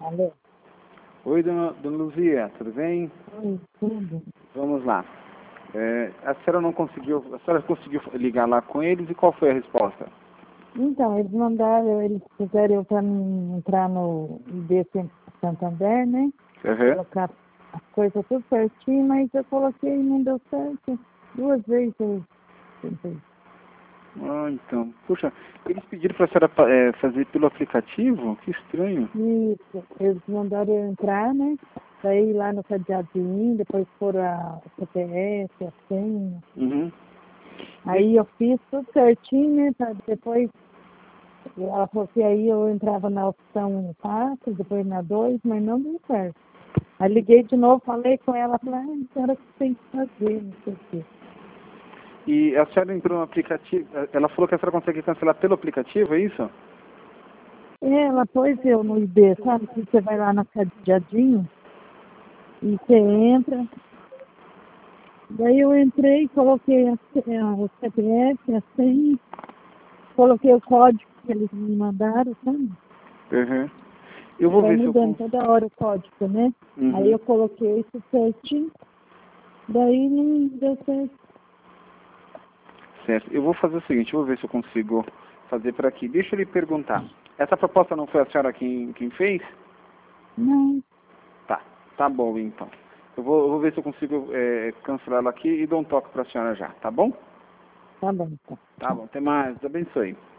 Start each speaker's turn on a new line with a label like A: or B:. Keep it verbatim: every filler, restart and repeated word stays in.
A: Alô?
B: Oi, dona, dona Luzia, tudo bem?
A: Oi, tudo?
B: Vamos lá. É, a senhora não conseguiu, a senhora conseguiu ligar lá com eles e qual foi a resposta?
A: Então, eles mandaram, eles fizeram eu para mim entrar no I D Santander, né?
B: Uhum.
A: Colocar as coisas tudo certinho, mas eu coloquei e não deu certo. Duas vezes eu tentei.
B: Ah, então. Puxa, eles pediram para a senhora pa- é, fazer pelo aplicativo? Que estranho.
A: Isso, eles mandaram eu entrar, né? Daí lá no cadeadinho, depois foram a C P F, a senha.
B: Uhum.
A: Aí eu fiz tudo certinho, né? Pra depois ela falou que aí eu entrava na opção quatro, depois na dois, mas não deu certo. Aí liguei de novo, falei com ela, falei, ah, a senhora que tem que fazer, não sei o quê.
B: E a senhora entrou no aplicativo, ela falou que a senhora consegue cancelar pelo aplicativo, é isso?
A: Ela pôs eu no I D, sabe? Que você vai lá no cadeadinho e você entra. Daí eu entrei, coloquei a, a, o C P F, a senha, coloquei o código que eles me mandaram, sabe?
B: Uhum. Eu vou
A: Vai
B: ver se eu
A: mudando
B: consigo.
A: toda hora o código, né?
B: Uhum.
A: Aí eu coloquei isso certinho, daí não deu certo.
B: Certo. Eu vou fazer o seguinte, eu vou ver se eu consigo fazer por aqui. Deixa eu lhe perguntar. Essa proposta não foi a senhora quem, quem fez?
A: Não,
B: Tá. Tá bom, então. Eu vou, eu vou ver se eu consigo é, cancelar ela aqui e dou um toque para a senhora já, tá bom?
A: tá bom, tá.
B: Tá bom. Até mais. Deus abençoe.